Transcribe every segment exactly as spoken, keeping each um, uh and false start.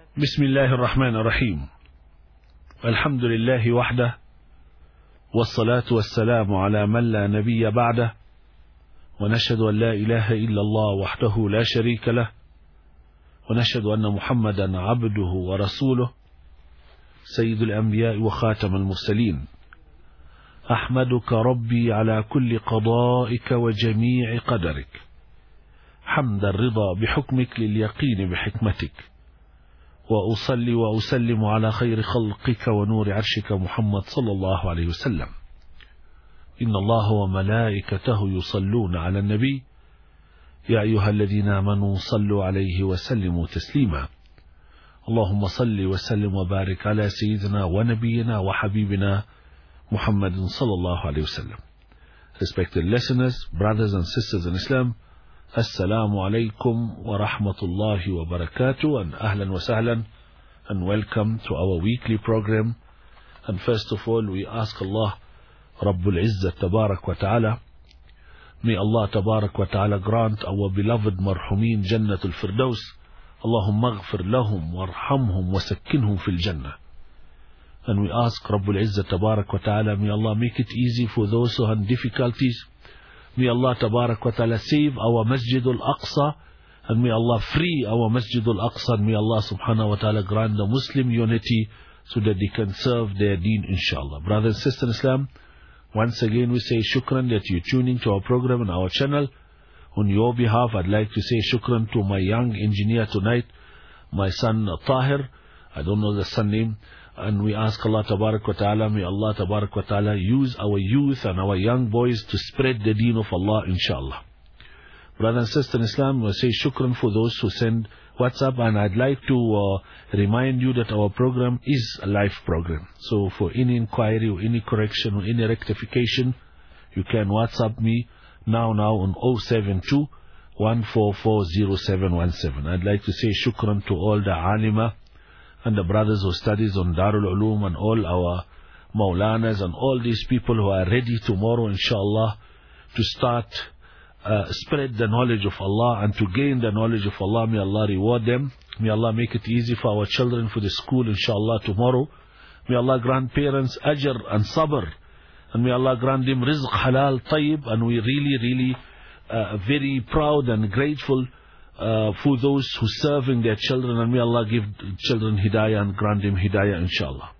بسم الله الرحمن الرحيم. الحمد لله وحده، والصلاة والسلام على من لا نبي بعده، ونشهد أن لا إله إلا الله وحده لا شريك له، ونشهد أن محمدا عبده ورسوله سيد الأنبياء وخاتم المرسلين. أحمدك ربي على كل قضائك وجميع قدرك، حمد الرضا بحكمك لليقين بحكمتك، وأصلي وأسلم على خير خلقك ونور عرشك محمد صلى الله عليه وسلم. إن الله وملائكته يصلون على النبي، يا أيها الذين آمنوا صلوا عليه وسلموا تسليما. اللهم صل وسلم وبارك على سيدنا ونبينا وحبيبنا Muhammad sallallahu alayhi wa sallam. Respected listeners, brothers and sisters in Islam, Assalamu alaikum wa rahmatullahi wa barakatuh, and ahlan wa sahlan, and welcome to our weekly program. And first of all, we ask Allah Rabbul Izzat Tabarak wa Ta'ala, may Allah Tabarak wa Ta'ala grant our beloved marhumin Jannatul Firdaus. Allahumma ghfir lahum warhamhum wa sakkinhum fil Jannah. And we ask Rabbul Izzat Tabarak wa Ta'ala, may Allah make it easy for those who have difficulties. May Allah Tabarak wa Ta'ala save our Masjidul Aqsa, and may Allah free our Masjidul Aqsa, and may Allah Subhanahu wa Ta'ala grant the Muslim unity so that they can serve their deen, inshallah. Brothers and sisters in Islam, once again we say shukran that you're tuning to our program and our channel. On your behalf, I'd like to say shukran to my young engineer tonight, my son Tahir. I don't know the son name. And we ask Allah Tabarak wa Ta'ala, may Allah Tabarak wa Ta'ala use our youth and our young boys to spread the deen of Allah, inshallah. Brothers and sisters in Islam, we say shukran for those who send WhatsApp, and I'd like to uh, remind you that our program is a live program. So for any inquiry or any correction or any rectification, you can WhatsApp me now now on oh seven two, one four four, oh seven one seven. I'd like to say shukran to all the alima and the brothers who studies on Darul Uloom, and all our Maulanas and all these people who are ready tomorrow, inshallah, to start uh, spread the knowledge of Allah and to gain the knowledge of Allah. May Allah reward them. May Allah make it easy for our children for the school, inshallah, tomorrow. May Allah grant parents ajr and sabr, and may Allah grant them rizq halal tayyib. And we really really uh, very proud and grateful Uh, for those who serving their children, and may Allah give children hidayah and grant them hidayah, inshallah.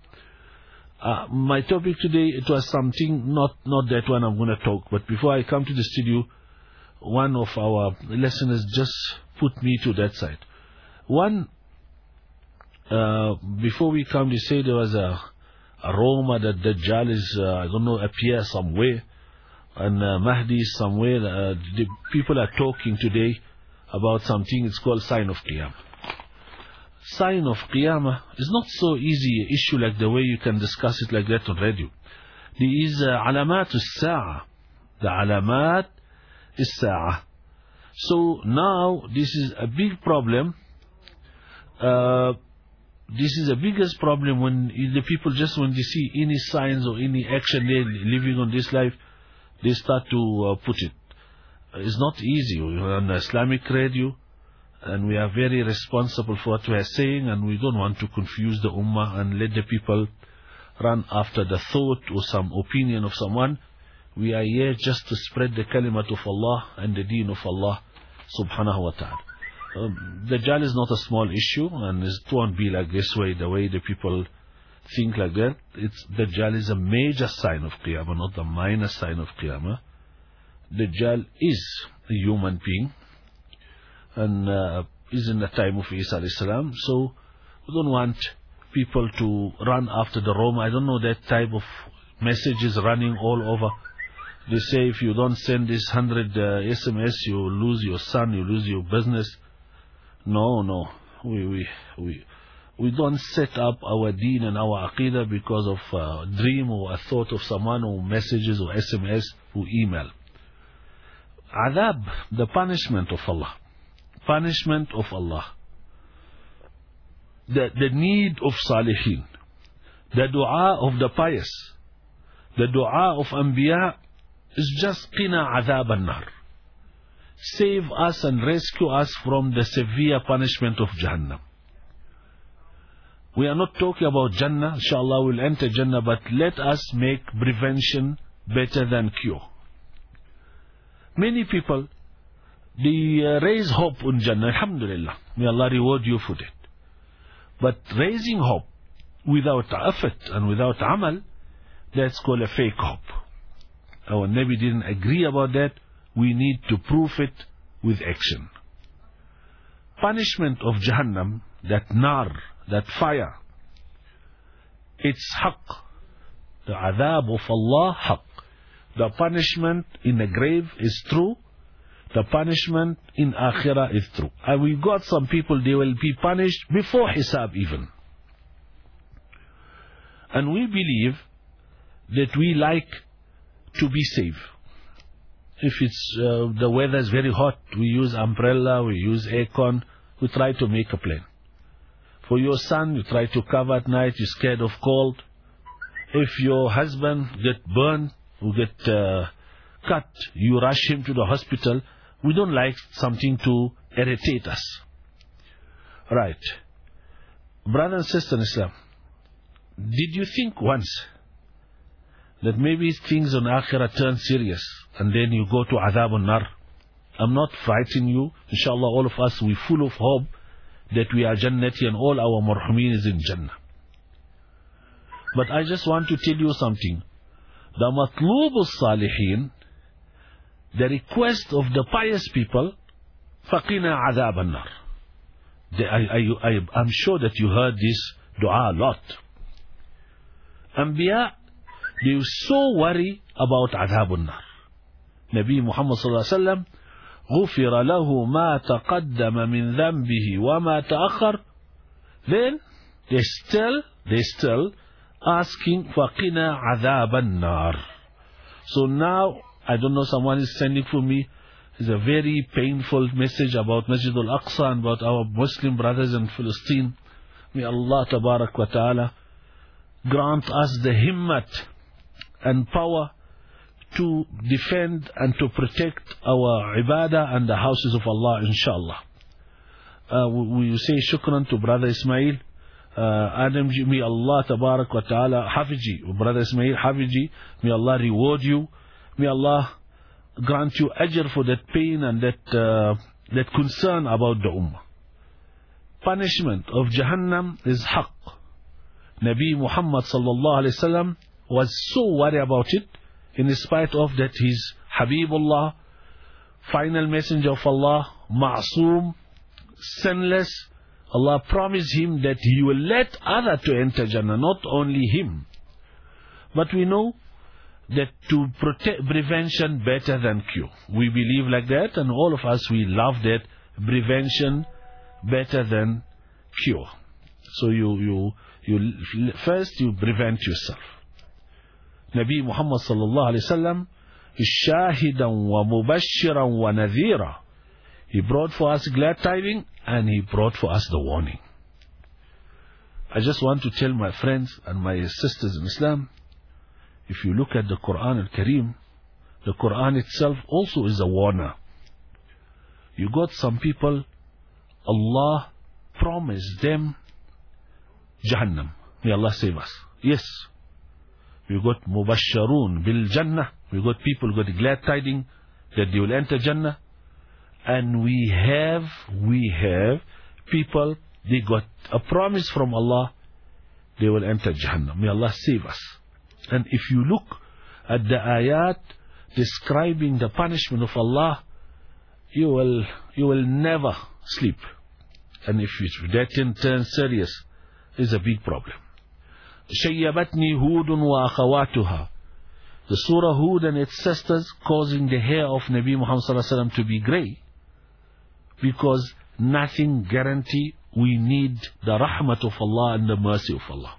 Uh, my topic today, it was something, not, not that one I'm going to talk, but before I come to the studio, one of our listeners just put me to that side. One, uh, before we come, they say there was a, a rumor that Dajjal is, uh, I don't know, appear somewhere, and uh, Mahdi is somewhere. Uh, the people are talking today about something, it's called sign of Qiyamah. Sign of Qiyamah is not so easy an issue like the way you can discuss it like that on radio. There is uh, alamat as-sa'a, the alamat as-sa'a. So now this is a big problem. Uh, this is the biggest problem when the people, just when they see any signs or any action they're living on this life, they start to uh, put it. It's not easy. We're on Islamic radio, and we are very responsible for what we are saying, and we don't want to confuse the ummah and let the people run after the thought or some opinion of someone. We are here just to spread the kalimat of Allah and the deen of Allah subhanahu wa ta'ala. Um, Dajjal is not a small issue, and it won't be like this way, the way the people think like that. It's Dajjal is a major sign of Qiyamah, not a minor sign of Qiyamah. Dajjal is a human being, and uh, is in the time of Isa alayhi salam. So we don't want people to run after the Rome. I don't know, that type of messages running all over. They say if you don't send this hundred uh, S M S, you lose your son, you lose your business. No, no, we we we we don't set up our deen and our aqidah because of a dream or a thought of someone, or messages or S M S or email. Adab, the punishment of Allah. Punishment of Allah. The, the need of Salihin. The dua of the pious. The dua of Anbiya is just qina adab an-nar. Save us and rescue us from the severe punishment of Jahannam. We are not talking about Jannah. Inshallah, we'll enter Jannah, but let us make prevention better than cure. Many people, they uh, raise hope in Jannah. Alhamdulillah. May Allah reward you for that. But raising hope without effort and without amal, that's called a fake hope. Our Nabi didn't agree about that. We need to prove it with action. Punishment of Jahannam, that nar, that fire, it's haqq. The adhab of Allah, haqq. The punishment in the grave is true. The punishment in akhirah is true. And we got some people, they will be punished before hisab even. And we believe that we like to be safe. If it's uh, the weather is very hot, we use umbrella, we use aircon, we try to make a plan. For your son, you try to cover at night, you're scared of cold. If your husband get burned, or get uh, cut, you rush him to the hospital. We don't like something to irritate us. Right. Brother and sister in Islam, did you think once that maybe things on Akhirah turn serious and then you go to Adhab al-Nar? I'm not frightening you. Inshallah, all of us, we're full of hope that we are Jannati and all our marhumin is in Jannah. But I just want to tell you something. The matlub al-salihin, the request of the pious people, faqina adhab al-nar. I, I, I, I'm sure that you heard this dua a lot. Anbiya, they were so worried about adhab al-nar. Nabi Muhammad sallallahu alaihi wasallam, غُفِرَ لَهُ مَا تَقَدَّمَ مِنْ ذَنْبِهِ وَمَا تَأَخَّرَ. Then, they still, they still asking فَقِنَا عَذَابَ النَّارِ. So now, I don't know, someone is sending for me, it's a very painful message about Masjid al-Aqsa and about our Muslim brothers in Palestine. May Allah Tabarak wa Ta'ala grant us the himmat and power to defend and to protect our ibadah and the houses of Allah, inshallah. Uh, we, we say shukran to Brother Ismail. Uh, Adam ji, may Allah Tabarak wa Ta'ala, Hafiji, Brother Ismail Hafiji, may Allah reward you. May Allah grant you ajr for that pain and that uh, that concern about the ummah. Punishment of Jahannam is haqq. Nabi Muhammad sallallahu alaihi wasallam was so worried about it, in spite of that he's Habibullah, final messenger of Allah, ma'soom, sinless. Allah promised him that he will let others to enter Jannah, not only him. But we know that to protect prevention better than cure. We believe like that, and all of us, we love that prevention better than cure. So you you you first you prevent yourself. Nabi Muhammad sallallahu alaihi wasallam is shahidan wa mubashiran wa nadhira. He brought for us glad tidings and he brought for us the warning. I just want to tell my friends and my sisters in Islam, if you look at the Quran al-Kareem, the Quran itself also is a warner. You got some people, Allah promised them Jahannam. May Allah save us. Yes. We got Mubasharun bil Jannah. We got people who got glad tidings that they will enter Jannah. And we have, we have people, they got a promise from Allah, they will enter Jahannam. May Allah save us. And if you look at the ayat describing the punishment of Allah, you will you will never sleep. And if that turns serious, is a big problem. شَيَّبَتْنِي هُودٌ وَأَخَوَاتُهَا. The Surah Hud and its sisters causing the hair of Nabi Muhammad sallallahu alaihi wasallam to be grey, because nothing guarantee. We need the rahmat of Allah and the mercy of Allah.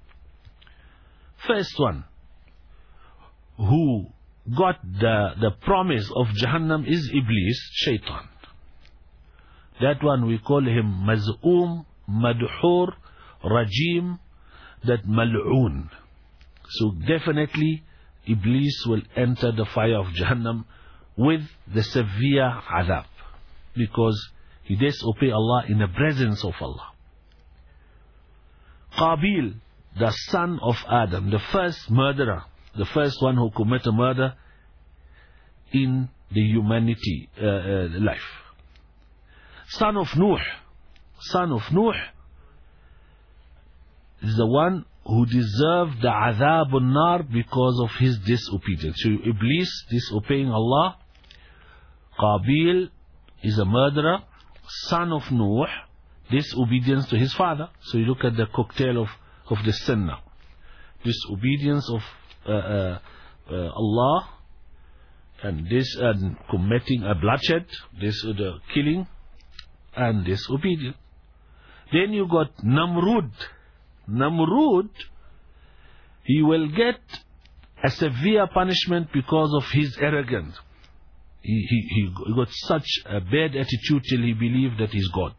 First one who got the, the promise of Jahannam is Iblis, Shaitan. That one we call him Maz'um, Madhur, Rajim, that Mal'un. So definitely Iblis will enter the fire of Jahannam with the severe adhab, because he disobeyed Allah in the presence of Allah. Qabil, the son of Adam, the first murderer, the first one who committed murder in the humanity uh, uh, life. Son of Nuh, son of Nuh is the one who deserved the azab al-nar because of his disobedience. So Iblis disobeying Allah. Qabil is a murderer, son of Nuh, disobedience to his father. So you look at the cocktail of, of the sin now. Disobedience of uh, uh, uh, Allah, and this and committing a bloodshed, this uh, the killing, and disobedience. Then you got Namrud. Namrud, he will get a severe punishment because of his arrogance. He, he, he got such a bad attitude till he believed that he's God.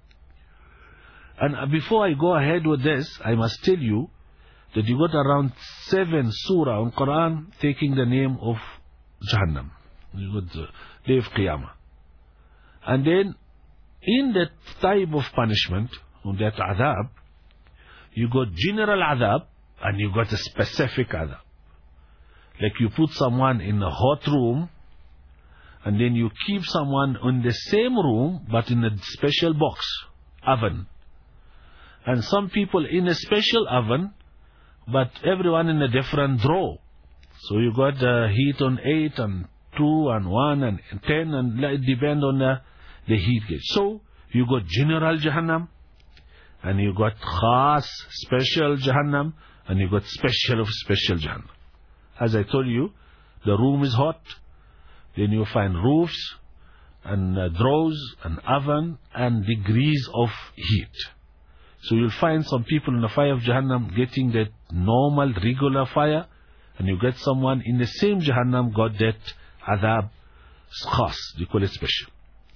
And before I go ahead with this, I must tell you that you got around seven surah in Quran taking the name of Jahannam. You got the day of Qiyamah. And then in that type of punishment, on that adab, you got general adab and you got a specific adab. Like you put someone in a hot room and then you keep someone in the same room but in a special box, oven. And some people in a special oven but everyone in a different drawer. So you got the heat on eight and two and one and ten, and it depends on the, the heat gauge. So you got general Jahannam, and you got khas, special Jahannam, and you got special of special Jahannam. As I told you, the room is hot, then you find roofs and uh, drawers and oven and degrees of heat. So you'll find some people in the fire of Jahannam getting that normal, regular fire, and you get someone in the same Jahannam got that adab khas, they call it special.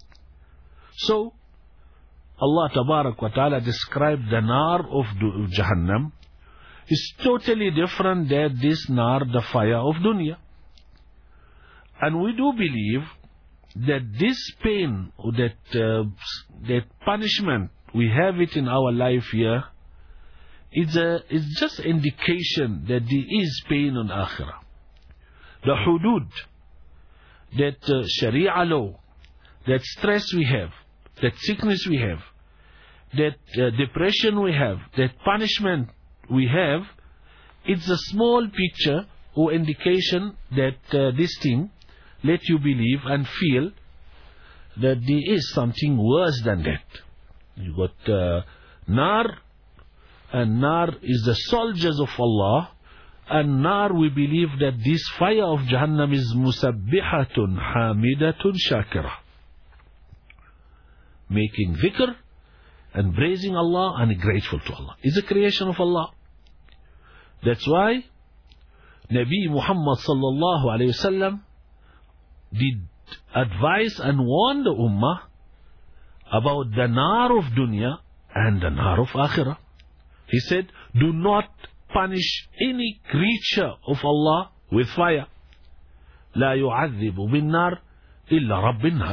So Allah Tabarak wa Ta'ala described the nar of Jahannam is totally different than this nar, the fire of dunya. And we do believe that this pain, or that, uh, that punishment, we have it in our life here, it's, a, it's just indication that there is pain on Akhirah. The hudud, that uh, Sharia law, that stress we have, that sickness we have, that uh, depression we have, that punishment we have, it's a small picture or indication that uh, this thing let you believe and feel that there is something worse than that. You got uh, Nar, and Nar is the soldiers of Allah, and Nar, we believe that this fire of Jahannam is musabbihatun hamidatun shakira, making dhikr and praising Allah and grateful to Allah. It's a creation of Allah. That's why Nabi Muhammad sallallahu alayhi wasallam did advise and warn the ummah about the nar of dunya and the nar of akhirah. He said, do not punish any creature of Allah with fire. لا يعذب بالنار إلا رب النار.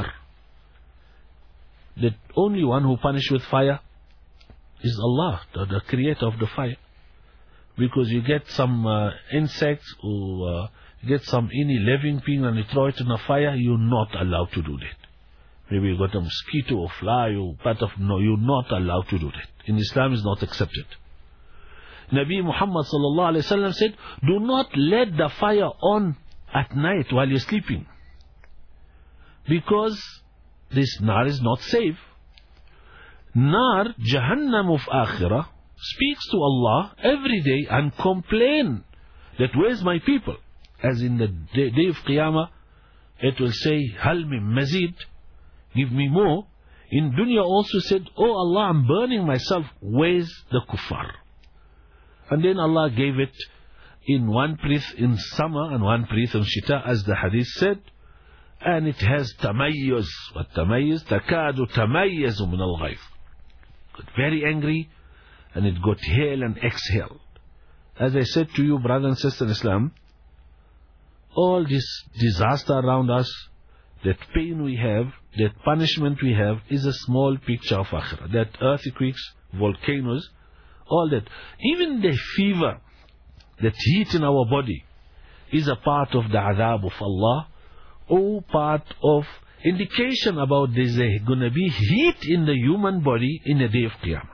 The only one who punishes with fire is Allah, the, the creator of the fire. Because you get some uh, insects or uh, you get some any living thing and you throw it in a fire, you're not allowed to do that. Maybe you got a mosquito or fly or part of, no, you're not allowed to do that. In Islam, is not accepted. Nabi Muhammad sallallahu alaihi wasallam said, do not let the fire on at night while you're sleeping, because this nar is not safe. Nar, Jahannam of Akhirah, speaks to Allah every day and complain that where's my people? As in the day, day of Qiyamah, it will say, Hal min mazid, give me more. In dunya also said, oh Allah, I'm burning myself, where's the kuffar? And then Allah gave it in one breath in summer and one breath in shita, as the hadith said, and it has tamayyuz. What tamayyuz? Takadu tamayyazu min al-ghayth. Got very angry, and it got hail and exhale. As I said to you, brother and sister in Islam, all this disaster around us, that pain we have, that punishment we have, is a small picture of Akhirah. That earthquakes, volcanoes, all that. Even the fever, that heat in our body, is a part of the adhab of Allah, or part of indication about there's going to be heat in the human body in the day of Qiyamah.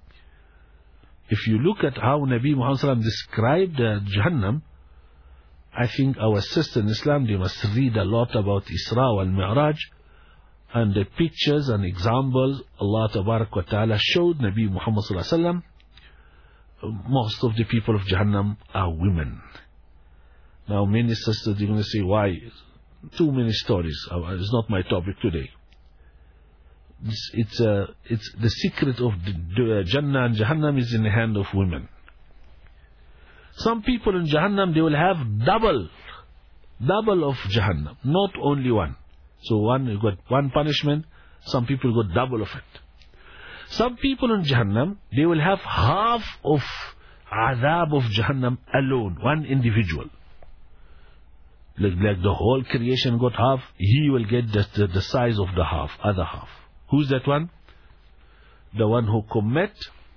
If you look at how Nabi Muhammad sallallahu alaihi wasallam described uh, Jahannam, I think our sisters in Islam, they must read a lot about Isra and Mi'raj, and the pictures and examples Allah Tabarak wa Ta'ala showed Nabi Muhammad sallallahu alaihi wasallam. Most of the people of Jahannam are women. Now many sisters are going to say, why? Too many stories. It's not my topic today. It's, it's, uh, it's the secret of the, the Jannah and Jahannam is in the hand of women. Some people in Jahannam, they will have double, double of Jahannam, not only one. So one, you got one punishment, some people got double of it. Some people in Jahannam, they will have half of adhab of Jahannam alone, one individual. Like, like the whole creation got half, he will get the, the, the size of the half, other half. Who's that one? The one who commit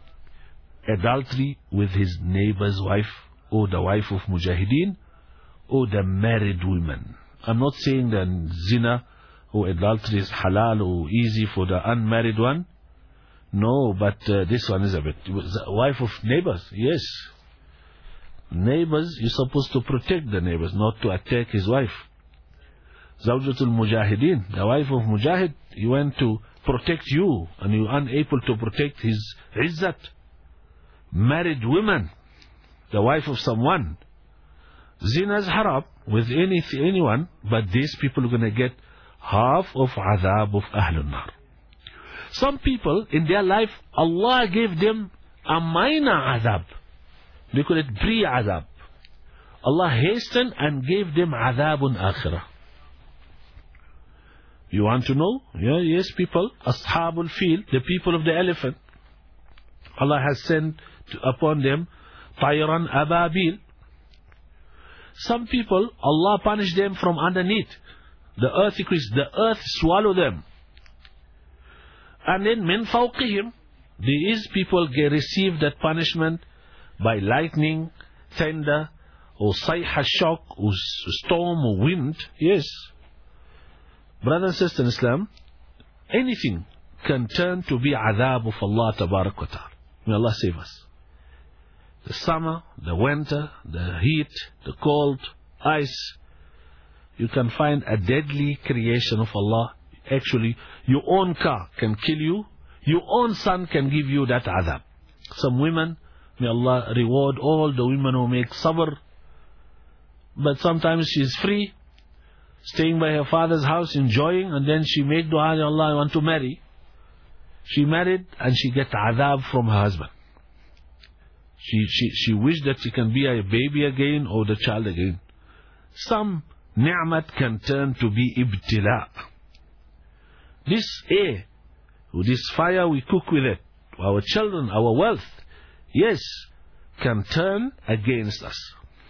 adultery with his neighbor's wife, or the wife of Mujahideen, or the married women. I'm not saying that zina or adultery is halal or easy for the unmarried one. No, but uh, this one is a bit. Wife of neighbors, yes. Neighbors, you're supposed to protect the neighbors, not to attack his wife. Zawjatul Mujahideen, the wife of Mujahid, he went to protect you, and you're unable to protect his izzat. Married women, the wife of someone. Zina is haram with any, anyone, but these people are going to get half of adhab of Ahlul Nar. Some people, in their life, Allah gave them a minor adhab. They call it pre-adhab. Allah hastened and gave them adhabun akhirah. You want to know? Yeah, yes, people. Ashabul fil, the people of the elephant. Allah has sent upon them Tayran Ababil. Some people, Allah punished them from underneath. The earth, the earth swallow them. And then min fawqihim, these people get received that punishment by lightning, thunder, or sayha shock, or storm, or wind. Yes. Brothers and sisters in Islam, anything can turn to be adhab of Allah Tabarak wa Ta'ala. May Allah save us. The summer, the winter, the heat, the cold, ice. You can find a deadly creation of Allah. Actually, your own car can kill you. Your own son can give you that adhab. Some women, may Allah reward all the women who make sabr. But sometimes she is free, staying by her father's house, enjoying, and then she make dua, Allah, I want to marry. She married and she get adhab from her husband. She, she, she wished that she can be a baby again or the child again. Some ni'mat can turn to be ibtila. This air, this fire we cook with it, our children, our wealth, yes, can turn against us.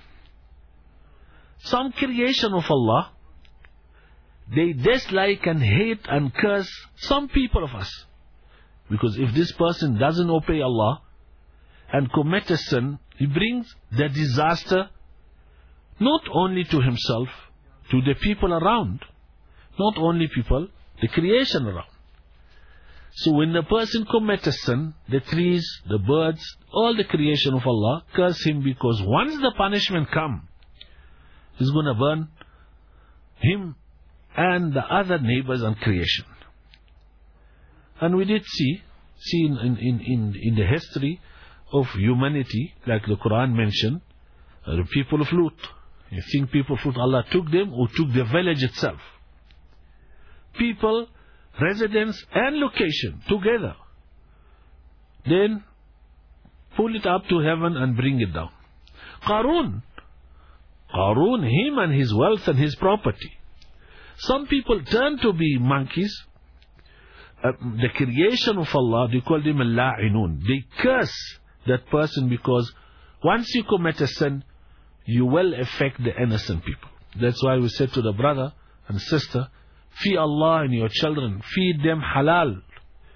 Some creation of Allah, they dislike and hate and curse some people of us. Because if this person doesn't obey Allah and commit a sin, he brings the disaster not only to himself, to the people around. Not only people, the creation around. So when the person commits a sin, the trees, the birds, all the creation of Allah curse him, because once the punishment comes, he's going to burn him and the other neighbors and creation. And we did see, see in, in, in, in the history of humanity, like the Quran mentioned, uh, the people of Lut. You think people of Lut, Allah took them or took the village itself? People, residents and location together. Then pull it up to heaven and bring it down. Qarun. Qarun, him and his wealth and his property. Some people turn to be monkeys. Uh, the creation of Allah, they call them al-la'inun. They curse that person, because once you commit a sin, you will affect the innocent people. That's why we said to the brother and sister, feed Allah and your children, feed them halal.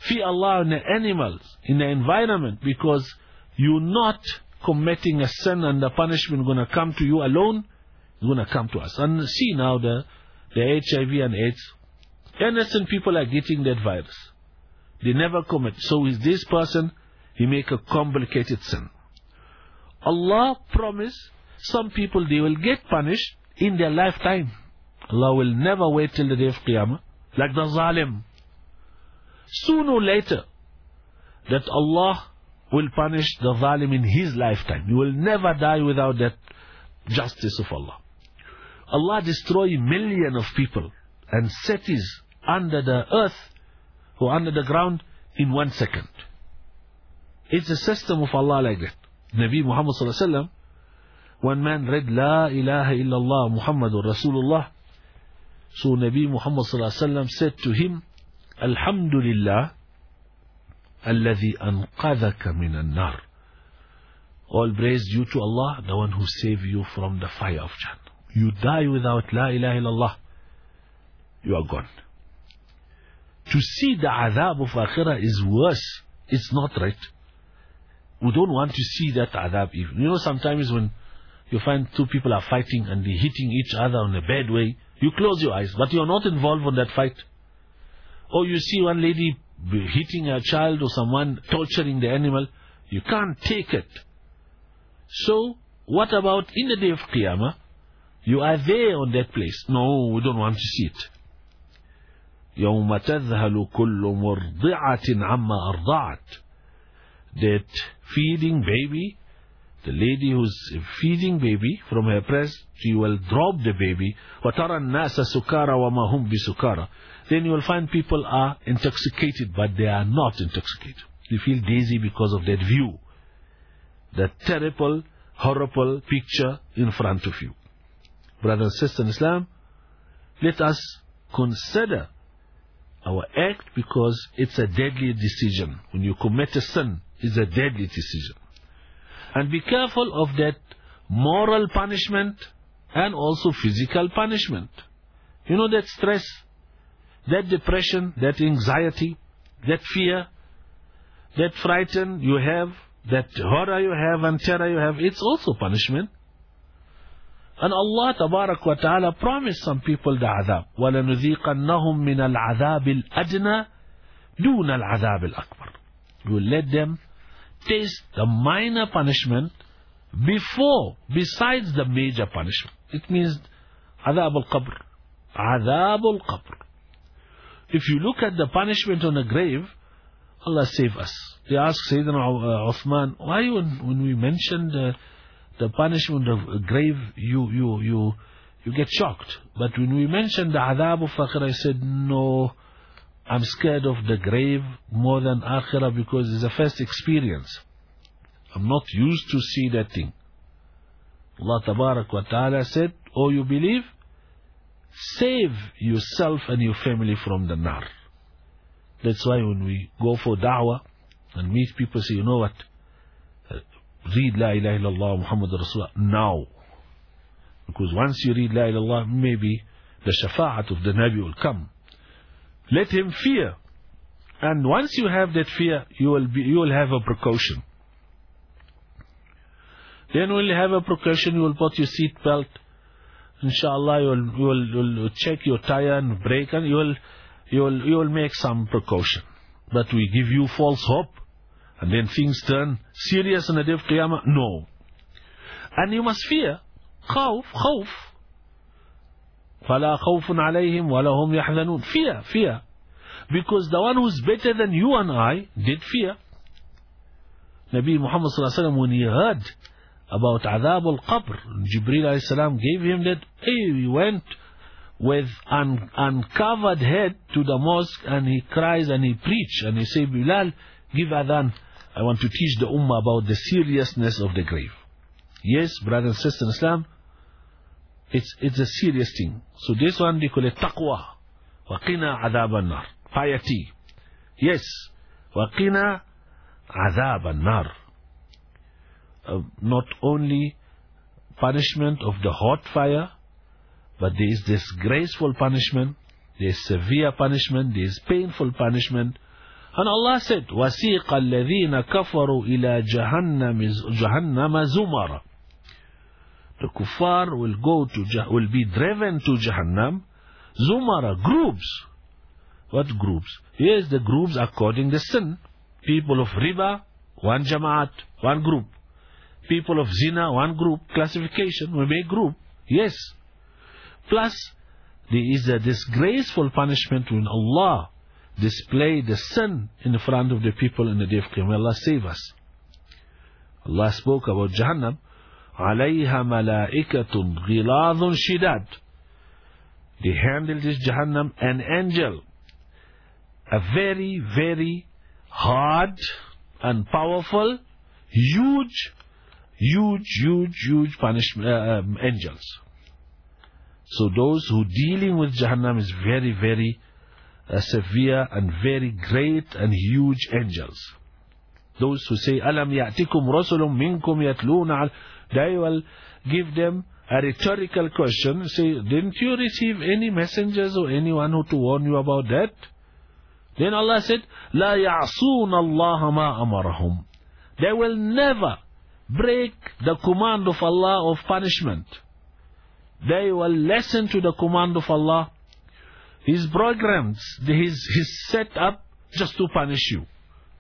Fear Allah in the animals, in the environment, because you're not committing a sin and the punishment is going to come to you alone, it's going to come to us. And see now the, the H I V and AIDS. Innocent people are getting that virus. They never commit. So is this person, he make a complicated sin. Allah promised some people they will get punished in their lifetime. Allah will never wait till the day of Qiyamah. Like the Zalim. Sooner or later, that Allah will punish the Zalim in his lifetime. He will never die without that justice of Allah. Allah destroy millions of people and cities under the earth or under the ground in one second. It's a system of Allah like that. Nabi Muhammad sallallahu alaihi wasallam, one man read La ilaha illallah Muhammadur Rasulullah. So Nabi Muhammad sallallahu alaihi wasallam said to him, Alhamdulillah alladhi anqadhaka min an-nar. All praise due to Allah, the one who saved you from the fire of Jannah. You die without La ilaha illallah, you are gone. To see the adhab of akhirah is worse. It's not right. We don't want to see that adhab even. You know, sometimes when you find two people are fighting and they're hitting each other in a bad way, you close your eyes, but you're not involved in that fight. Or you see one lady hitting a child or someone torturing the animal, you can't take it. So, what about in the day of Qiyamah? You are there on that place. No, we don't want to see it. يَوْمَ تَذْهَلُ كُلُّ مُرْضِعَةٍ عَمَّا أَرْضَعَتْ. That feeding baby, the lady who's feeding baby from her breast, she will drop the baby. وَتَرَى النَّاسَ سُكَارَ وَمَا هُمْ بِسُكَارَ. Then you will find people are intoxicated, but they are not intoxicated. You feel dizzy because of that view. That terrible, horrible picture in front of you. Brothers and sisters in Islam, let us consider our act, because it's a deadly decision. When you commit a sin, it's a deadly decision. And be careful of that moral punishment and also physical punishment. You know, that stress, that depression, that anxiety, that fear, that frighten you have, that horror you have and terror you have, it's also punishment. And Allah Tabarak wa Ta'ala promised some people the adhab. وَلَنُذِيقَنَّهُمْ مِنَ الْعَذَابِ الْأَدْنَى دُونَ الْعَذَابِ الْأَكْبَرِ. We will let them taste the minor punishment before, besides the major punishment. It means adhab al-qabr. Adhab al-qabr. If you look at the punishment on the grave, Allah save us. They asked Sayyidina Uthman, why when, when we mentioned the, the punishment of a grave, you, you, you, you get shocked. But when we mentioned the adhab of akhirah, I said, no, I'm scared of the grave more than akhirah, because it's a first experience. I'm not used to see that thing. Allah Tabarak wa Ta'ala said, oh, you believe? Save yourself and your family from the nar. That's why when we go for da'wah and meet people, say, you know what? Read La ilaha illallah Muhammadur Rasulullah now. Because once you read La ilaha illallah, maybe the shafa'at of the Nabi will come. Let him fear. And once you have that fear, you will be, you will have a precaution. Then when you have a precaution, you will put your seat belt. Inshallah, you will, you will, you will check your tire and brake, and you will, you will, you will make some precaution. But we give you false hope, and then things turn serious in the day of Qiyamah. No. And you must fear. Khawf, khawf. فَلَا خَوْفٌ عَلَيْهِمْ وَلَا هُمْ يَحْزَنُونَ. Fear, fear. Because the one who's better than you and I did fear. Nabi Muhammad sallallahu alaihi wasallam, when he heard about Adhab al-Qabr, Jibreel alayhi salam gave him that, hey, he went with un uncovered head to the mosque, and he cries and he preached, and he said, Bilal, give adhan. I want to teach the ummah about the seriousness of the grave. Yes, brothers and sisters in Islam, it's, it's a serious thing. So this one, they call it taqwa. وَقِنَا عَذَابَ النَّارِ. Piety. Yes. وَقِنَا عَذَابَ النَّارِ. Uh, not only punishment of the hot fire, but there is disgraceful punishment, there is severe punishment, there is painful punishment And Allah said, وَسِيقَ الَّذِينَ كَفَرُوا إِلَى جَهَنَّمَ جَهَنَّمَ زُمَرًا. The kuffar will go to, will be driven to Jahannam, Zumara, groups. What groups? Here's the groups according to sin. People of riba, one Jamaat, one group. People of zina, one group. Classification, we make group. Yes. Plus, there is a disgraceful punishment when Allah display the sin in front of the people in the day of Qiyamah. May Allah save us. Allah spoke about Jahannam. عَلَيْهَا مَلَائِكَةٌ غِلَاظٌ شِدَادٌ. They handle this Jahannam, an angel, a very, very hard and powerful, huge, huge, huge, huge punishment, uh, um, angels. So those who dealing with Jahannam is very, very uh, severe and very great and huge angels. Those who say, أَلَمْ يَأْتِكُمْ رَسُلٌ مِّنْكُمْ يَتْلُونَ عَلَيْكُمْ, they will give them a rhetorical question. Say, didn't you receive any messengers or anyone who to warn you about that? Then Allah said, لَا يَعْصُونَ اللَّهَ مَا أَمَرَهُمْ. They will never break the command of Allah of punishment. They will listen to the command of Allah. His programs, His, his set up just to punish you.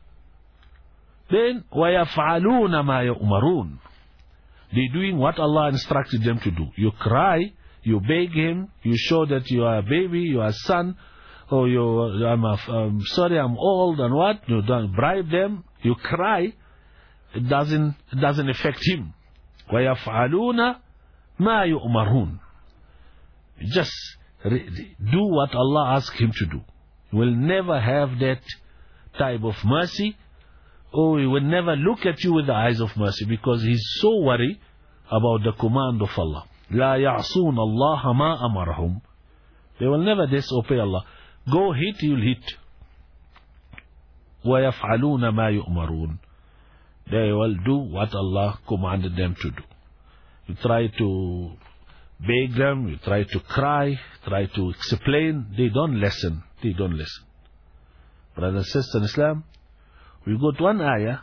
Then, وَيَفْعَلُونَ مَا يَؤْمَرُونَ. They're doing what Allah instructed them to do. You cry, you beg Him, you show that you are a baby, you are a son, or you, I'm a, um, sorry, I'm old, and what? You don't bribe them, you cry, it doesn't, it doesn't affect Him. وَيَفْعَلُونَ مَا يُؤْمَرُونَ. Just do what Allah asks him to do. He will never have that type of mercy, or He will never look at you with the eyes of mercy, because He's so worried about the command of Allah. لا يعصون الله ما أمرهم. They will never disobey Allah. Go hit, you'll hit. وَيَفْعَلُونَ مَا يُؤْمَرُونَ. They will do what Allah commanded them to do. You try to beg them, you try to cry, try to explain, they don't listen. They don't listen. Brothers and sisters in Islam, we got one ayah.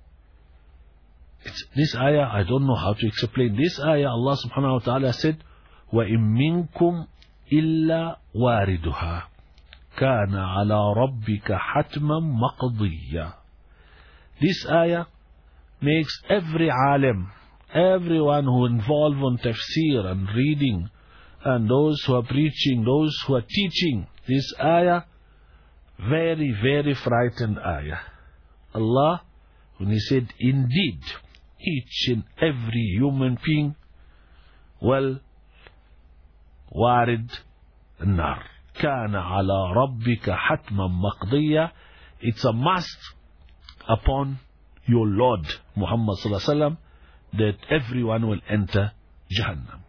It's, this ayah, I don't know how to explain. This ayah, Allah subhanahu wa ta'ala said, وَإِن مِّنكُمْ إِلَّا وَارِدُهَا كَانَ عَلَى رَبِّكَ حَتْمًا مَقْضِيًّا. This ayah makes every alim, everyone who involved in tafsir and reading, and those who are preaching, those who are teaching, this ayah, very, very frightened ayah. Allah, when He said, indeed, each and every human being will warid nar. Kana ala rabbika hatman maqdiya. It's a must upon your Lord Muhammad sallallahu alaihi wasallam that everyone will enter Jahannam.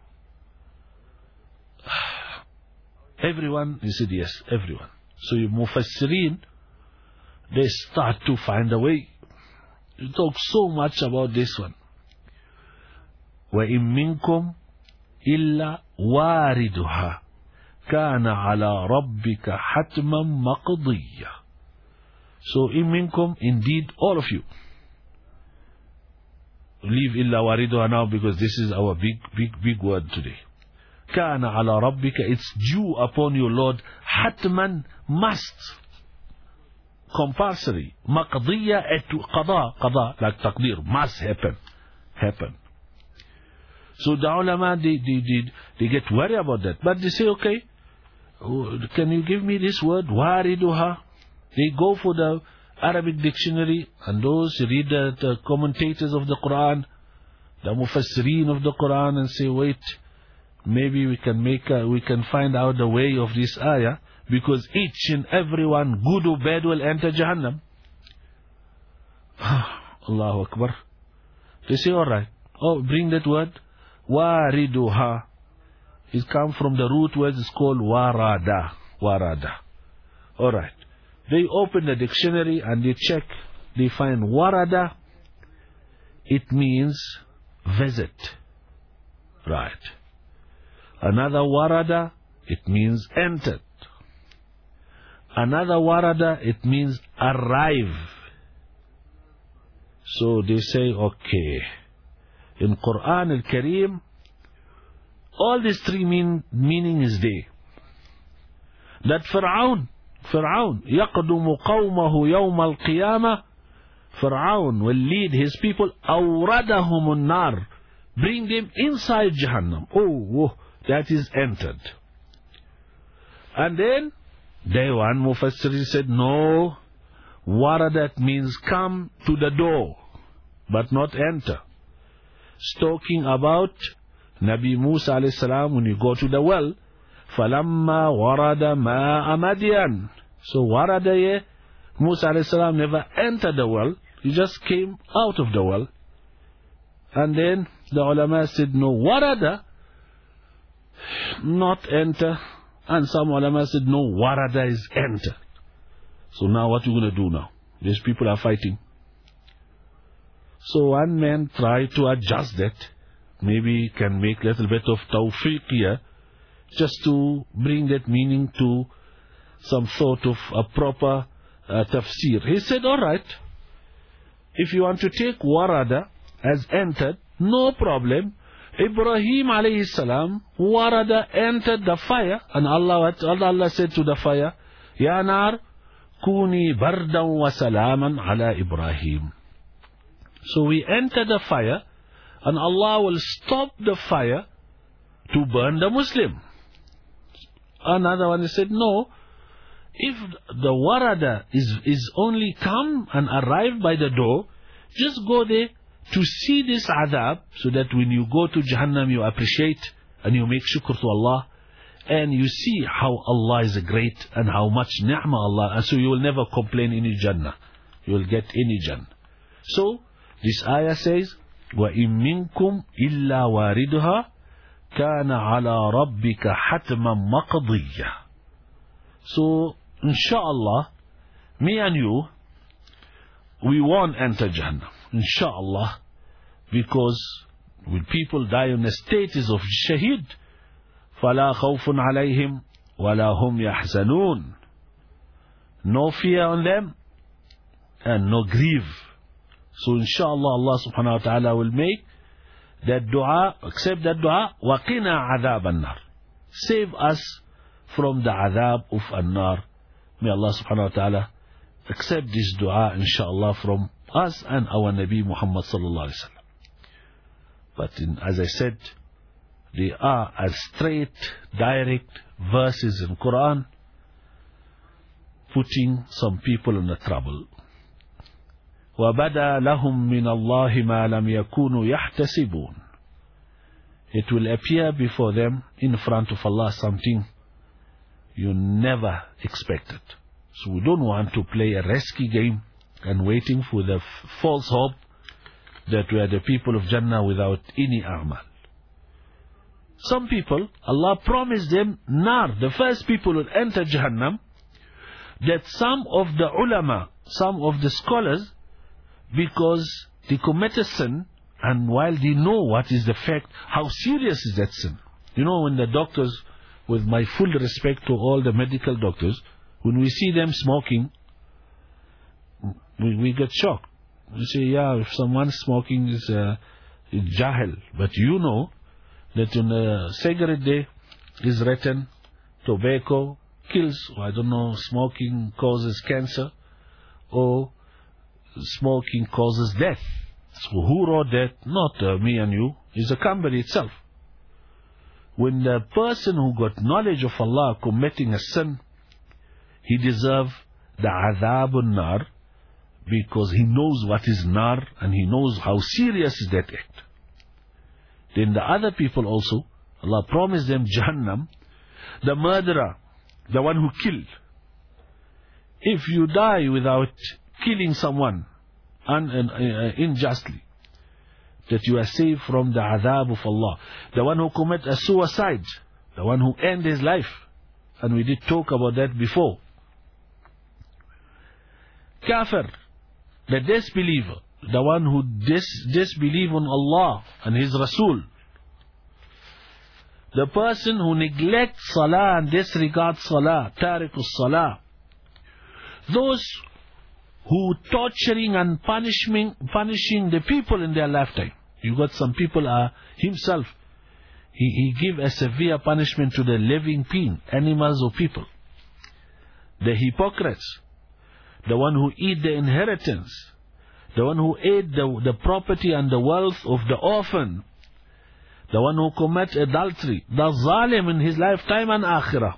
Everyone, he said yes, everyone. So you Mufassirin, they start to find a way. You talk so much about this one. وَإِن مِّنكُمْ إِلَّا وَارِدُهَا كَانَ عَلَى رَبِّكَ حَتْمًا مَقْضِيًّا. So, إِن مِّنكُمْ, indeed, all of you. Leave إِلَّا وَارِدُهَا now, because this is our big, big, big word today. كَانَ عَلَى رَبِّكَ, it's due upon your Lord, حَتْمًا, must, compulsory, مقضية, قضاء, قضاء, like تقدير, must happen, happen. So the ulama, they, they, they, they get worried about that. But they say, okay, can you give me this word, wariduha? They go for the Arabic dictionary, and those read the, the commentators of the Quran, the mufassirin of the Quran, and say, wait, maybe we can make a, we can find out the way of this ayah, because each and everyone, good or bad, will enter Jahannam. Allahu Akbar. They say, all right, oh, bring that word, wariduha. It comes from the root word, it's called warada, warada. All right. They open the dictionary and they check, they find warada, it means visit. Right. Another warada, it means entered. Another warada, it means arrive. So they say, okay, in Quran al-Kareem, all these three mean, meaning is there. That Fir'aun, Fir'aun, يَقْدُمُ قَوْمَهُ يَوْمَ الْقِيَامَةِ, Fir'aun will lead his people, أَوْرَدَهُمُ النَّارِ, bring them inside Jahannam. Oh, oh, that is entered. And then, day one, Mufassiri said, no, waradat means come to the door, but not enter. It's talking about Nabi Musa alayhi salam when you go to the well, فَلَمَّا وَرَدَ مَاءَ مَدْيَنَ. So warada ye, Musa alayhi salam never entered the well, he just came out of the well. And then the ulama said, no, warada, not enter. And some ulama said, no, warada is enter. So now what are you going to do now? These people are fighting. So one man tried to adjust that. Maybe can make a little bit of tawfiq here, just to bring that meaning to some sort of a proper uh, tafsir. He said, all right, if you want to take warada as entered, no problem. Ibrahim alayhi salam, warada entered the fire, and Allah, Allah said to the fire, Ya nar, kuni bardan wa salaman ala Ibrahim. So we enter the fire, and Allah will stop the fire to burn the Muslim. Another one said, no, if the warada is, is only come and arrive by the door, just go there to see this adab, so that when you go to Jahannam you appreciate and you make shukr to Allah, and you see how Allah is great and how much ni'mah Allah, and so you will never complain any Jannah. You will get any Jannah. So this ayah says, وَإِن مِّنكُمْ إِلَّا وَارِدُهَا كَانَ عَلَى رَبِّكَ حَتْمًا مَقْضِيًّا. So inshallah, me and you, we won't enter Jahannam, inshallah, because when people die in the status of shaheed, فَلَا خَوْفٌ عَلَيْهِمْ وَلَا هُمْ يَحْزَنُونَ. No fear on them and no grief. So inshallah Allah subhanahu wa ta'ala will make that dua, accept that dua, وَقِنَا عَذَابَ النَّارِ. Save us from the adhab of an-nar. May Allah subhanahu wa ta'ala accept this dua inshallah from us and our Nabi Muhammad sallallahu alaihi wasallam. But in, as I said, they are as straight, direct verses in Quran, putting some people in the trouble. وَبَدَى لَهُم مِّنَ اللَّهِ مَا لَمْ يَكُونُوا يَحْتَسِبُونَ. It will appear before them in front of Allah something you never expected. So we don't want to play a risky game and waiting for the false hope that we are the people of Jannah without any a'mal. Some people, Allah promised them nar, the first people will enter Jahannam, that some of the ulama, some of the scholars, because they commit a sin, and while they know what is the fact, how serious is that sin. You know, when the doctors, with my full respect to all the medical doctors, when we see them smoking, we, we get shocked. We say, yeah, if someone's smoking is uh, jahil. But you know that in the cigarette day is written, tobacco kills, or I don't know, smoking causes cancer, or smoking causes death. So who wrote that? Not uh, me and you. It's the company itself. When the person who got knowledge of Allah committing a sin, he deserves the adhab an-nar, because he knows what is nar and he knows how serious is that act. Then the other people also, Allah promised them Jahannam, the murderer, the one who killed. If you die without killing someone un, uh, unjustly, that you are saved from the adhab of Allah. The one who commit a suicide, the one who end his life, and we did talk about that before. Kafir, the disbeliever, the one who dis disbelieve on Allah and His Rasul. The person who neglects Salah and disregards Salah, tariqus Salah, Those who torturing and punishing, punishing the people in their lifetime. You got some people are himself. He, he give a severe punishment to the living being, animals or people. The hypocrites, the one who eat the inheritance, the one who ate the, the property and the wealth of the orphan, the one who commit adultery, the zalim in his lifetime and akhirah,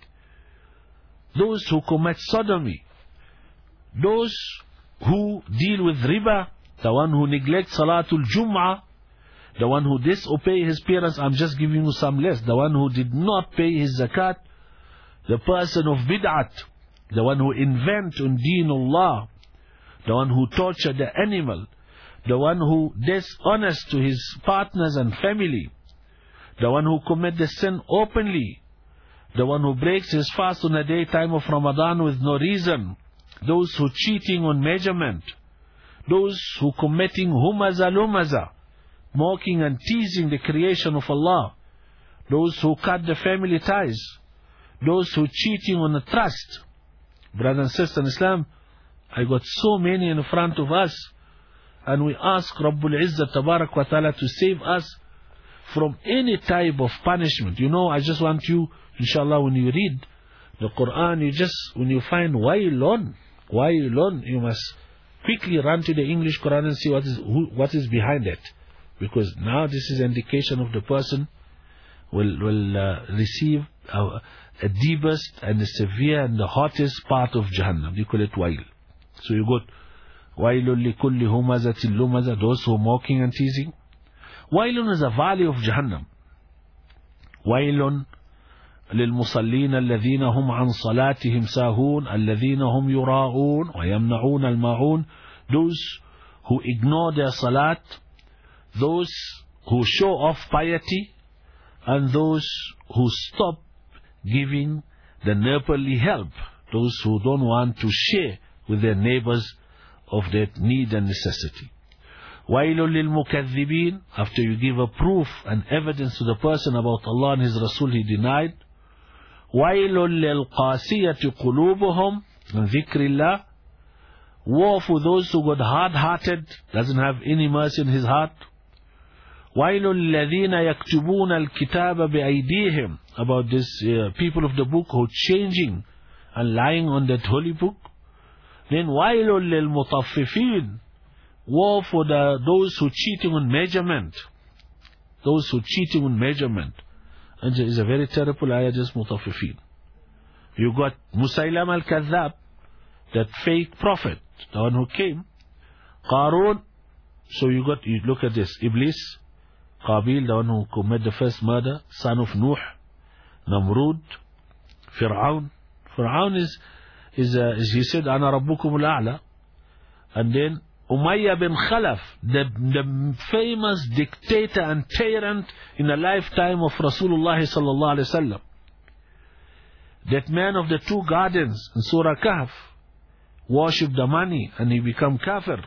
those who commit sodomy, those who deal with riba, the one who neglects Salatul Jum'ah, the one who disobey his parents. I'm just giving you some list. The one who did not pay his zakat, the person of bid'at, the one who invent on Deenullah, the one who tortured the animal, the one who dishonest to his partners and family, the one who commit the sin openly, the one who breaks his fast on the daytime of Ramadan with no reason, those who cheating on measurement, those who committing humaza lumaza, mocking and teasing the creation of Allah, those who cut the family ties, those who cheating on the trust. Brothers and sisters in Islam, I got so many in front of us, and we ask Rabbul Izzah Tabarak wa Ta'ala to save us from any type of punishment. You know, I just want you, inshallah, when you read the Quran, you just, when you find wailun, wailun, you must quickly run to the English Quran and see what is who, what is behind it, because now this is an indication of the person will will uh, receive a, a deepest and the severe and the hottest part of Jahannam. They call it wail. So you got wailun li kulli humazatin lumaza, those who are mocking and teasing. Wailun is a valley of Jahannam. Wailun للمصلين الذين هم عن صلاتهم ساهون الذين هم يراءون ويمنعون الماعون, those who ignore their salat, those who show off piety, and those who stop giving the neighborly help, those who don't want to share with their neighbors of their need and necessity. وَيْلٌ لِلْمُكَذِّبِينَ, after you give a proof and evidence to the person about Allah and His Rasul, he denied. وَيْلٌ لِلْقَاسِيَةِ قُلُوبُهُمْ من ذِكْرِ اللَّهِ, woe for those who got hard-hearted, doesn't have any mercy in his heart. وَيْلٌ الَّذِينَ يَكْتُبُونَ الْكِتَابَ بِأَيْدِيهِمْ, about this uh, people of the book who are changing and lying on that holy book. Then وَيْلٌ لِلْمُطَفِّفِينَ, woe for the, those who cheating on measurement, those who cheating on measurement. And it is a very terrible ayah, just mutaffifin. You got Musaylam al-Kadhab, that fake prophet, the one who came. Qarun, so you got, you look at this, Iblis, Qabil, the one who committed the first murder, son of Nuh, Namrud, Fir'aun. Fir'aun is, is, uh, is he said, Ana Rabbukum al-A'la. And then Umayyah bin Khalaf, the, the famous dictator and tyrant in the lifetime of Rasulullah sallallahu alaihi wasallam. That man of the two gardens in Surah Kahf worshipped the money and he became kafir.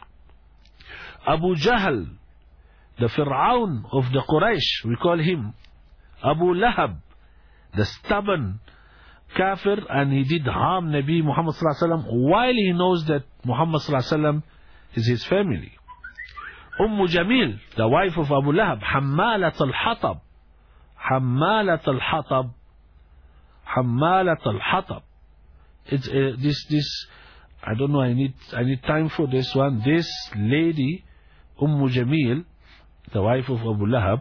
Abu Jahl, the Fir'aun of the Quraysh, we call him Abu Lahab, the stubborn kafir, and he did harm Nabi Muhammad sallallahu alaihi wasallam while he knows that Muhammad sallallahu alaihi wasallam is his family. Umm Jamil, the wife of Abu Lahab, Hammalat al-Hatab, Hammalat al-Hatab, Hammalat al-Hatab. It's uh, this this. I don't know. I need I need time for this one. This lady, Umm Jamil, the wife of Abu Lahab,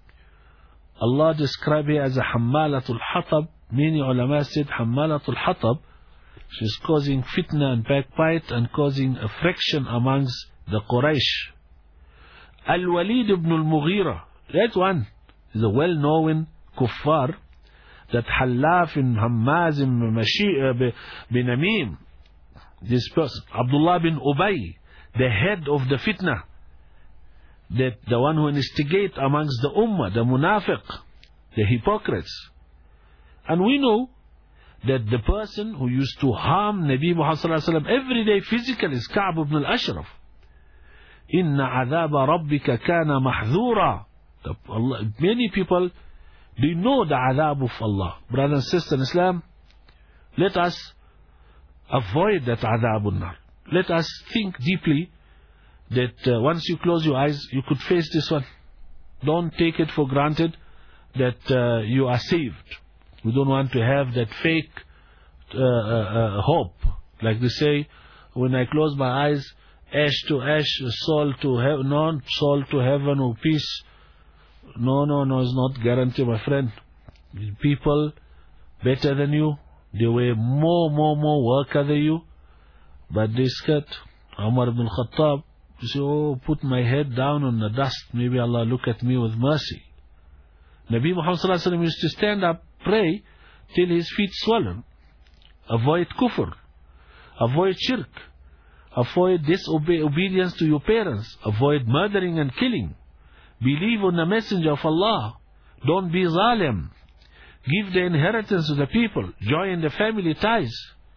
Allah described her as a Hammalat al-Hatab. Many ulama said Hammalat al-Hatab, she's causing fitna and backbite and causing a friction amongst the Quraysh. Al-Walid ibn al-Mughira, that one is a well-known kuffar, that Halaf in Hammaz in Mashi bin Amim, this person, Abdullah bin Ubay, the head of the fitna, that the one who instigate amongst the ummah, the munafiq, the hypocrites. And we know that the person who used to harm Nabi Muhammad sallallahu alaihi wasallam every day physically is Ka'b ibn al-Ashraf. Inna adhaba rabbika kana mahdhura. Many people, they know the adhab of Allah. Brothers and sisters in Islam, let us avoid that adhabun nar. Let us think deeply that uh, once you close your eyes, you could face this one. Don't take it for granted that uh, you are saved. We don't want to have that fake uh, uh, uh, hope. Like they say, when I close my eyes, ash to ash, soul to heaven, no, soul to heaven or peace. No, no, no, it's not guaranteed, my friend. People better than you, they were more, more, more worker than you, but they scared. Umar ibn Khattab, you say, oh, put my head down on the dust, maybe Allah look at me with mercy. Nabi Muhammad sallallahu alaihi wasallam used to stand up, pray, till his feet swollen. Avoid kufr, avoid shirk, avoid disobedience to your parents, avoid murdering and killing. Believe on the messenger of Allah. Don't be zalim. Give the inheritance to the people. Join the family ties.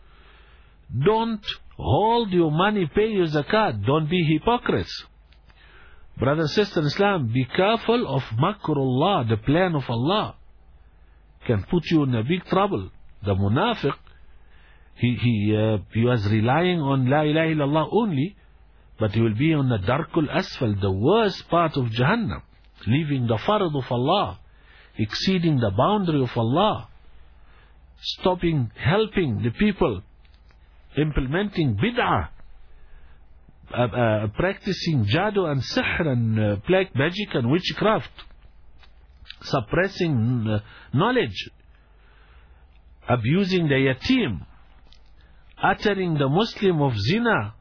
Don't hold your money, pay your zakat. Don't be hypocrites. Brothers and sisters in Islam, be careful of makrullah, the plan of Allah. Can put you in a big trouble. The munafiq, he, he, uh, he was relying on La ilaha illallah only, but he will be on the darkul asfal, the worst part of Jahannam, leaving the farad of Allah, exceeding the boundary of Allah, stopping, helping the people, implementing bid'ah, uh, uh, practicing jadoo and sihr and uh, black magic and witchcraft, suppressing uh, knowledge, abusing the yatim, uttering the Muslim of zina,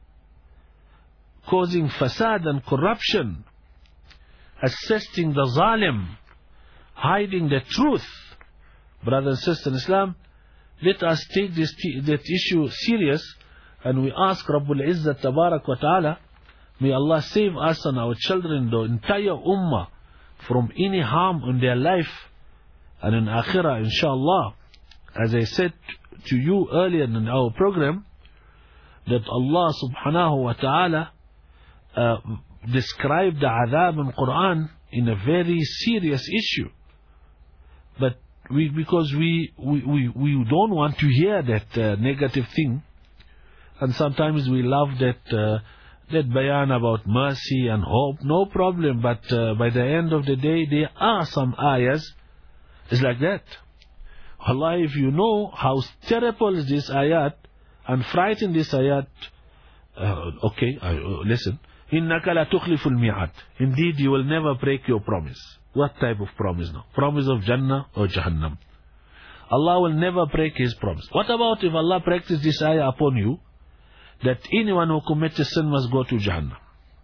causing fasad and corruption, assisting the zalim, hiding the truth. Brothers and sisters in Islam, let us take this that issue serious, and we ask Rabbul Izzat Tabarak wa Ta'ala, may Allah save us and our children, the entire ummah, from any harm in their life and in akhirah, inshallah. As I said to you earlier in our program, that Allah subhanahu wa ta'ala uh, described the adhab in Quran in a very serious issue. But we, because we, we, we, we don't want to hear that uh, negative thing, and sometimes we love that uh, that bayan about mercy and hope, no problem, but uh, by the end of the day, there are some ayahs, it's like that. Allah, if you know how terrible is this ayat, and frightened this ayat, uh, okay, uh, listen, إِنَّكَ لَا تُخْلِفُ الْمِيعَادِ, indeed you will never break your promise. What type of promise now? Promise of Jannah or Jahannam? Allah will never break His promise. What about if Allah practices this ayah upon you, that anyone who commits a sin must go to Jahannam?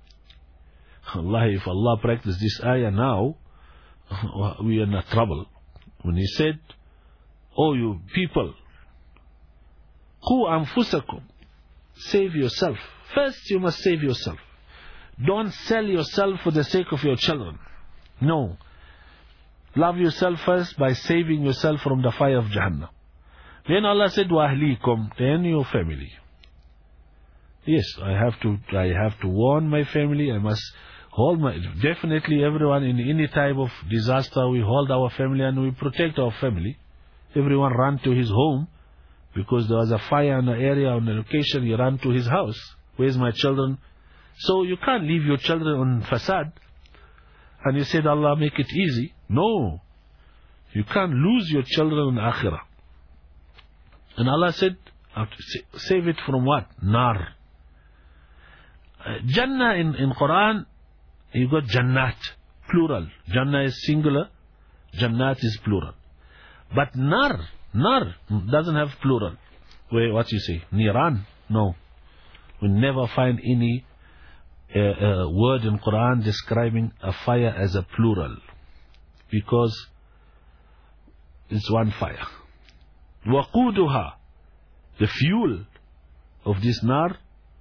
Allah, if Allah practices this ayah now, we are in trouble. When He said, oh you people, Qu anfusakum, save yourself. First you must save yourself. Don't sell yourself for the sake of your children. No. Love yourself first by saving yourself from the fire of Jahannam. Then Allah said, wa ahlikum, then your family. Yes, I have to I have to warn my family. I must hold my, definitely everyone in any type of disaster, we hold our family and we protect our family. Everyone ran to his home because there was a fire in the area, on the location, he ran to his house. Where's my children? So you can't leave your children on fasad. And you said, Allah, make it easy. No. You can't lose your children in akhirah. And Allah said, save it from what? Nar. Uh, Jannah in, in Quran, you got Jannat, plural. Jannah is singular, Jannat is plural. But Nar, Nar doesn't have plural. Wait, what you say? Niran? No. We never find any uh, uh, word in Quran describing a fire as a plural, because it's one fire. Waquduha, the fuel of this nar,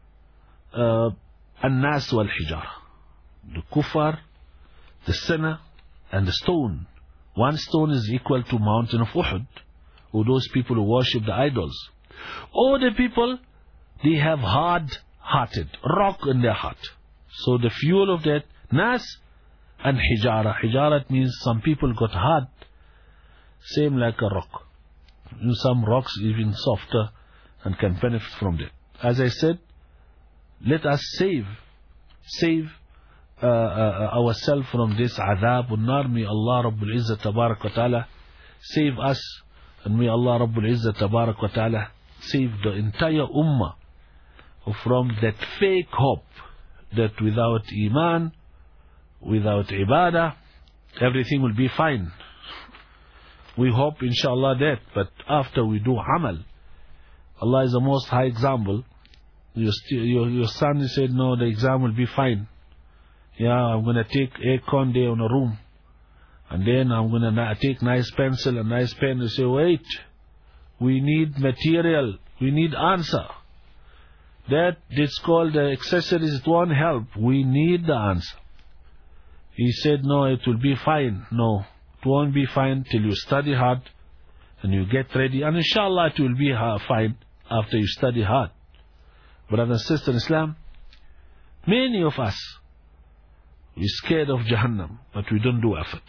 uh, an-nas wal-hijara, the kuffar, the sinner, and the stone. One stone is equal to mountain of Uhud, or those people who worship the idols. Or the people, they have hard-hearted, rock in their heart. So the fuel of that, nas and hijara. Hijara means some people got hard, same like a rock. Some rocks even softer and can benefit from that. As I said, let us save, save uh, uh, ourselves from this adhab al-nar. May Allah Rabbul Izzah Tabarak wa Ta'ala save us, and may Allah Rabbul Izzah Tabarak wa Ta'ala save the entire ummah from that fake hope that without iman, without ibadah, everything will be fine. We hope inshallah that, but after we do amal, Allah is the most high example. Your, your, your son said, no, the exam will be fine. Yeah, I'm going to take aircon day on a room. And then I'm going to take nice pencil and nice pen. You say, wait, we need material. We need answer. That is called the accessories. It won't help. We need the answer. He said, no, it will be fine. No, it won't be fine till you study hard and you get ready. And inshallah it will be fine after you study hard. Brothers and sisters in Islam, many of us, we're scared of Jahannam, but we don't do effort.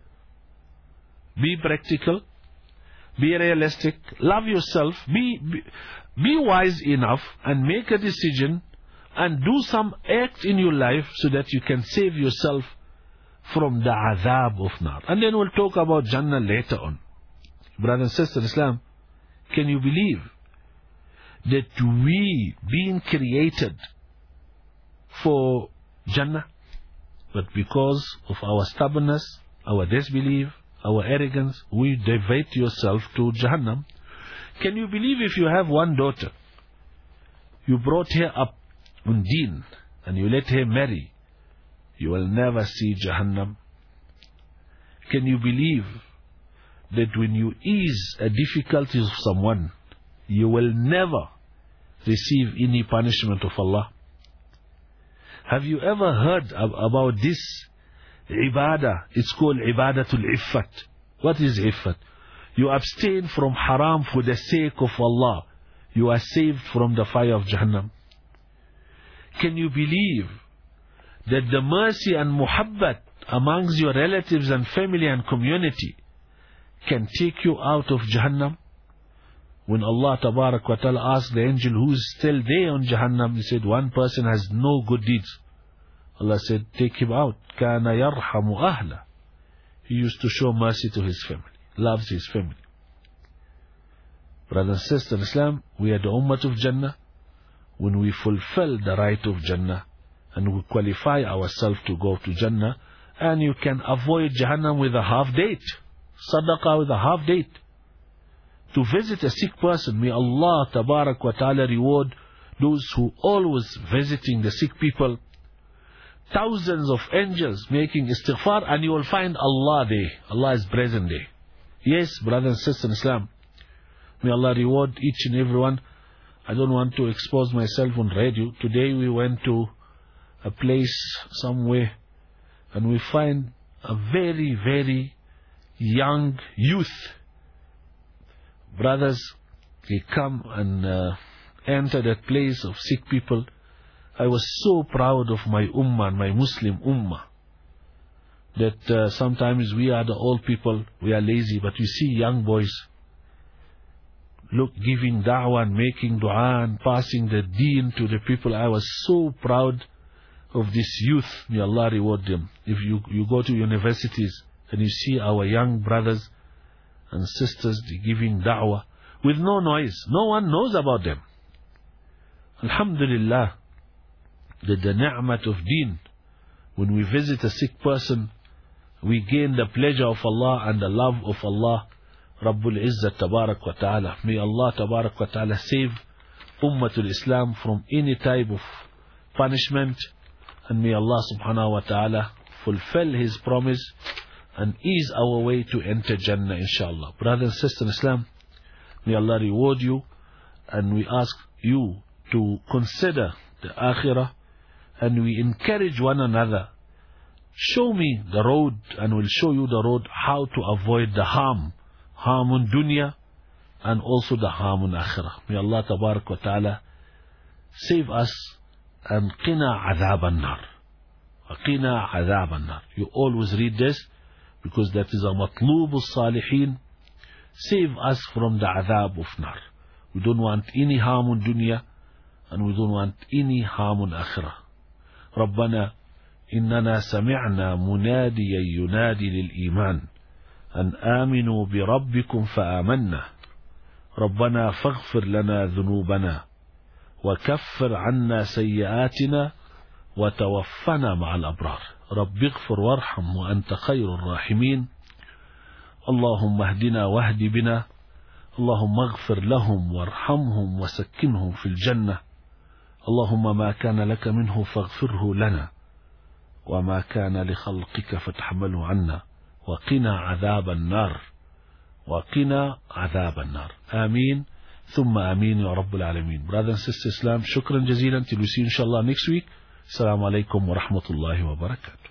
Be practical, be realistic, love yourself, be, be, be wise enough and make a decision and do some act in your life so that you can save yourself from the adhab of nar. And then we'll talk about Jannah later on. Brothers and sisters in Islam, can you believe that we being created for Jannah, but because of our stubbornness, our disbelief, our arrogance, we divert yourself to Jahannam? Can you believe if you have one daughter, you brought her up on deen and you let her marry, you will never see Jahannam? Can you believe that when you ease a difficulty of someone, you will never receive any punishment of Allah? Have you ever heard ab about this ibadah? It's called ibadatul iffat. What is iffat? You abstain from haram for the sake of Allah. You are saved from the fire of Jahannam. Can you believe that the mercy and muhabbat amongst your relatives and family and community can take you out of Jahannam? When Allah Tabarak wa Ta'ala asked the angel who is still there on Jahannam, he said, one person has no good deeds. Allah said, take him out. Kana yarhamu ahla. He used to show mercy to his family, loves his family. Brothers and sisters in Islam, we are the ummah of Jannah when we fulfill the right of Jannah and we qualify ourselves to go to Jannah, and you can avoid Jahannam with a half date. Sadaqah with a half date. To visit a sick person, may Allah Tabarak wa Ta'ala reward those who always visiting the sick people. Thousands of angels making istighfar, and you will find Allah there. Allah is present there. Yes, brothers and sisters in Islam, may Allah reward each and every one. I don't want to expose myself on radio. Today we went to a place somewhere and we find a very, very young youth. Brothers, they come and uh, enter that place of sick people. I was so proud of my ummah, my Muslim ummah, that uh, sometimes we are the old people, we are lazy, but you see young boys, look, giving da'wah and making dua and passing the deen to the people. I was so proud of this youth. May Allah reward them. If you, you go to universities and you see our young brothers and sisters giving da'wah with no noise, no one knows about them. Alhamdulillah, that the ni'mat of deen, when we visit a sick person, we gain the pleasure of Allah and the love of Allah Rabbul Izzah Tabarak wa Ta'ala. May Allah Tabarak wa Ta'ala save Ummatul Islam from any type of punishment, and may Allah Subhanahu wa Ta'ala fulfill His promise and ease our way to enter Jannah, inshallah. Brothers and sisters in Islam, may Allah reward you, and we ask you to consider the Akhirah, and we encourage one another. Show me the road and we'll show you the road how to avoid the harm. Harm on dunya and also the harm on Akhirah. May Allah Tabarak wa Ta'ala save us and qina adhab an-nar. Qina adhab an-nar. You always read this because that is a matlub al-salihin. Save us from the adhab of nar. We don't want any harm in dunya, and we don't want any harm in akhirah. ربنا إننا سمعنا مناديا ينادي للإيمان أن آمنوا بربكم فآمنا ربنا فاغفر لنا ذنوبنا وكفر عنا سيئاتنا وتوفنا مع الأبرار. رب اغفر وارحم وأنت خير الراحمين. اللهم اهدنا واهد بنا. اللهم اغفر لهم وارحمهم وسكنهم في الجنة. اللهم ما كان لك منه فاغفره لنا، وما كان لخلقك فتحمله عنا، وقنا عذاب النار، وقنا عذاب النار. آمين ثم آمين يا رب العالمين. Brothers and sisters Islam, شكرا جزيلا. Till we see inshallah next week. السلام عليكم ورحمة الله وبركاته.